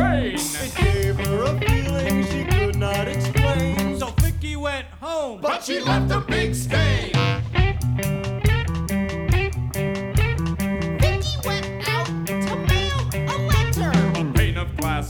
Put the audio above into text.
brain. It gave her a feeling she could not explain. So Vicky went home, But she left a big stain.